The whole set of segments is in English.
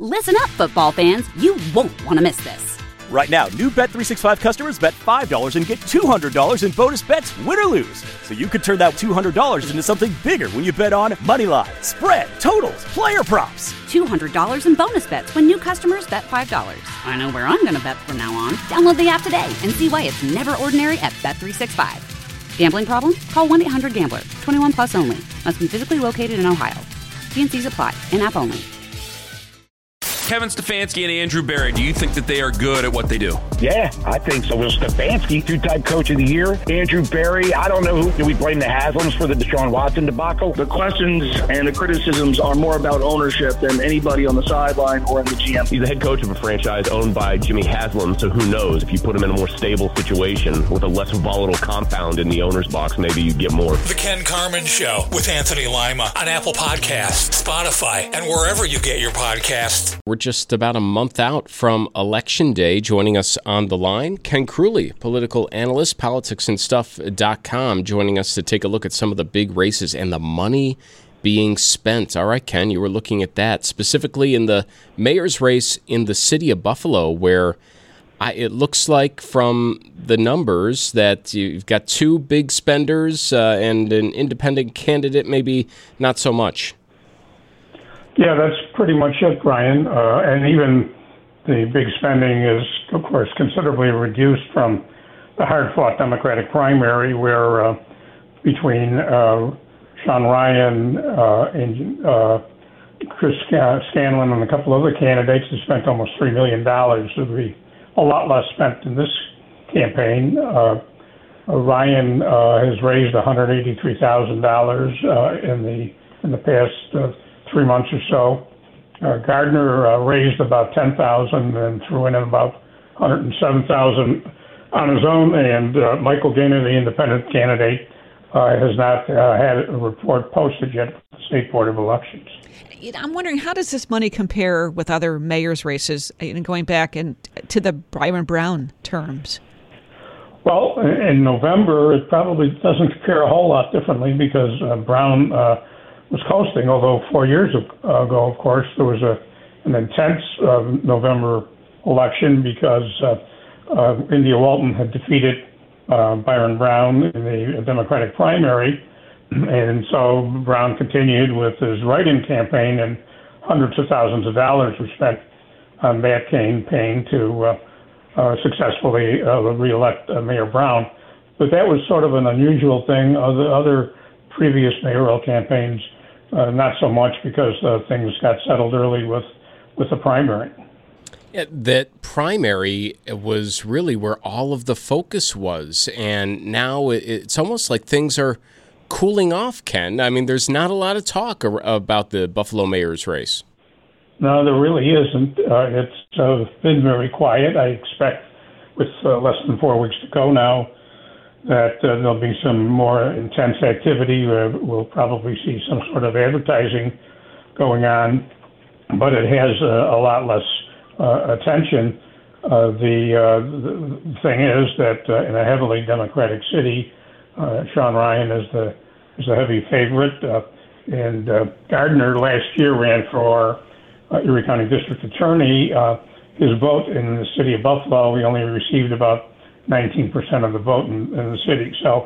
Listen up, football fans. You won't want to miss this. Right now, new Bet365 customers bet $5 and get $200 in bonus bets, win or lose. So you could turn that $200 into something bigger when you bet on money line, spread, totals, player props. $200 in bonus bets when new customers bet $5. I know where I'm going to bet from now on. Download the app today and see why it's never ordinary at Bet365. Gambling problem? Call 1-800-GAMBLER. 21 plus only. Must be physically located in Ohio. T&Cs apply. In-app only. Kevin Stefanski and Andrew Berry, do you think that they are good at what they do? Yeah, I think so. Well, Stefanski, two-time coach of the year. Andrew Berry, I don't know who. Do we blame the Haslams for the Deshaun Watson debacle? The questions and the criticisms are more about ownership than anybody on the sideline or in the GM. He's the head coach of a franchise owned by Jimmy Haslam, so who knows? If you put him in a more stable situation with a less volatile compound in the owner's box, maybe you get more. The Ken Carman Show with Anthony Lima on Apple Podcasts, Spotify, and wherever you get your podcasts. We're just about a month out from Election Day. Joining us on the line, Ken Crewley, political analyst, politicsandstuff.com, joining us to take a look at some of the big races and the money being spent. All right, Ken, you were looking at that, specifically in the mayor's race in the city of Buffalo, where it looks like from the numbers that you've got two big spenders and an independent candidate, maybe not so much. Yeah, that's pretty much it, Brian. And even the big spending is, of course, considerably reduced from the hard-fought Democratic primary, where between Sean Ryan and Chris Scanlon and a couple other candidates, they spent almost $3 million. There'll be a lot less spent in this campaign. Ryan has raised $183,000 in the past 3 months or so. Gardner raised about $10,000 and threw in about $107,000 on his own. And Michael Gaynor, the independent candidate, has not had a report posted yet for the State Board of Elections. I'm wondering, how does this money compare with other mayor's races, going back to the Byron Brown terms? Well, in November, it probably doesn't compare a whole lot differently because Brown was coasting, although 4 years ago, of course, there was an intense November election because India Walton had defeated Byron Brown in the Democratic primary, and so Brown continued with his write-in campaign, and hundreds of thousands of dollars were spent on that campaign to successfully re-elect Mayor Brown. But that was sort of an unusual thing. Other previous mayoral campaigns, not so much, because things got settled early with the primary. Yeah, that primary was really where all of the focus was, and now it's almost like things are cooling off, Ken. I mean, there's not a lot of talk about the Buffalo mayor's race. No, there really isn't. It's been very quiet. I expect with less than 4 weeks to go now that there'll be some more intense activity. We'll probably see some sort of advertising going on, but it has a lot less attention. The thing is that in a heavily Democratic city, Sean Ryan is the heavy favorite, and Gardner last year ran for Erie County District Attorney. His vote in the city of Buffalo, he only received about 19% of the vote in the city. So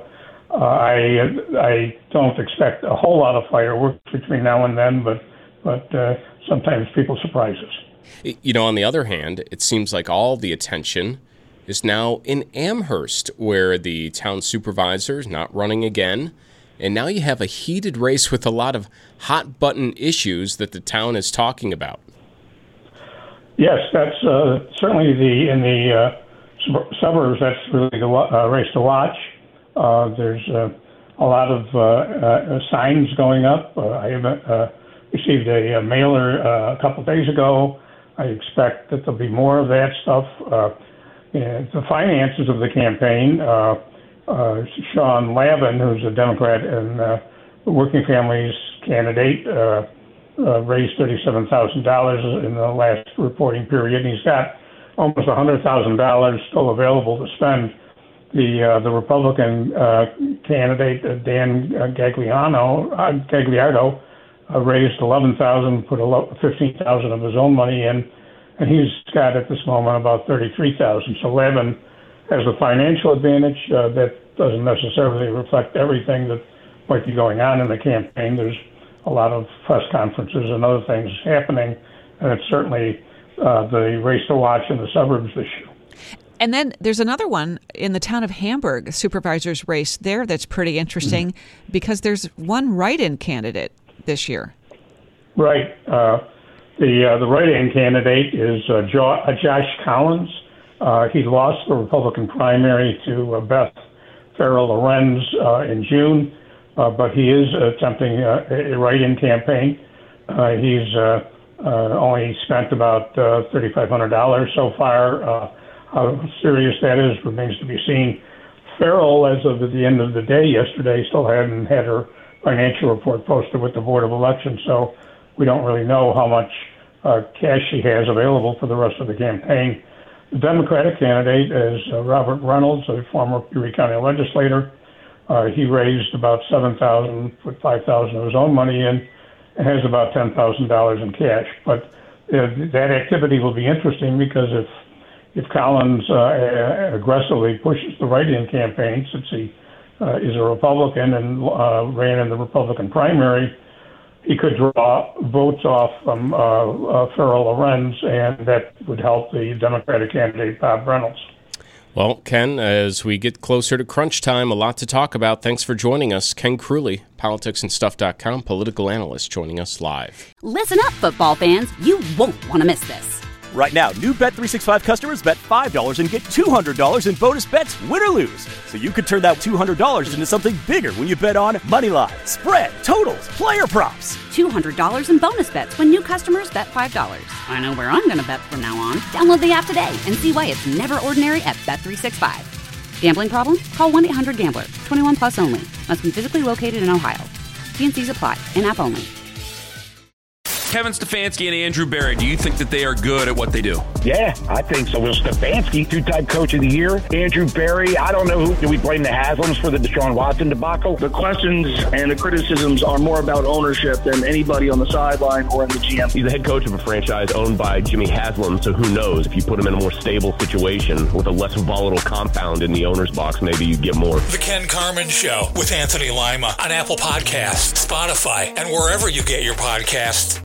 I don't expect a whole lot of fireworks between now and then, but sometimes people surprise us. You know, on the other hand, it seems like all the attention is now in Amherst, where the town supervisor is not running again. And now you have a heated race with a lot of hot-button issues that the town is talking about. Yes, that's certainly in the suburbs. That's really the race to watch. There's a lot of signs going up. I received a mailer a couple of days ago. I expect that there'll be more of that stuff. The finances of the campaign, Sean Lavin, who's a Democrat and working families candidate, raised $37,000 in the last reporting period. And he's got almost $100,000 still available to spend. The Republican candidate, Dan Gagliardo, raised $11,000, put $15,000 of his own money in, and he's got at this moment about $33,000. So Lavin has a financial advantage that doesn't necessarily reflect everything that might be going on in the campaign. There's a lot of press conferences and other things happening, and it's certainly the race to watch in the suburbs this year. And then there's another one in the town of Hamburg, a supervisor's race there that's pretty interesting because there's one write-in candidate this year. Right. The write-in candidate is Josh Collins. He lost the Republican primary to Beth Farrell Lorenz in June, but he is attempting a write-in campaign. He's only spent about $3,500 so far. How serious that is remains to be seen. Farrell, as of the end of the day yesterday, still hadn't had her financial report posted with the Board of Elections, so we don't really know how much cash she has available for the rest of the campaign. The Democratic candidate is Robert Reynolds, a former Erie County legislator. He raised about $7,000, put $5,000 of his own money in, and has about $10,000 in cash. But that activity will be interesting because if Collins aggressively pushes the write-in campaign, since he is a Republican and ran in the Republican primary, he could draw votes off from Farrell Lorenz, and that would help the Democratic candidate, Bob Reynolds. Well, Ken, as we get closer to crunch time, a lot to talk about. Thanks for joining us. Ken Crewley, politicsandstuff.com, political analyst, joining us live. Listen up, football fans. You won't want to miss this. Right now, new Bet365 customers bet $5 and get $200 in bonus bets, win or lose. So you could turn that $200 into something bigger when you bet on money line, spread, totals, player props. $200 in bonus bets when new customers bet $5. I know where I'm going to bet from now on. Download the app today and see why it's never ordinary at Bet365. Gambling problem? Call 1-800-GAMBLER. 21 plus only. Must be physically located in Ohio. T&Cs apply. In-app only. Kevin Stefanski and Andrew Berry, do you think that they are good at what they do? Yeah, I think so. Will Stefanski, two-time coach of the year. Andrew Berry, I don't know who. Do we blame the Haslams for the Deshaun Watson debacle? The questions and the criticisms are more about ownership than anybody on the sideline or in the GM. He's the head coach of a franchise owned by Jimmy Haslam, so who knows? If you put him in a more stable situation with a less volatile compound in the owner's box, maybe you'd get more. The Ken Carman Show with Anthony Lima on Apple Podcasts, Spotify, and wherever you get your podcasts.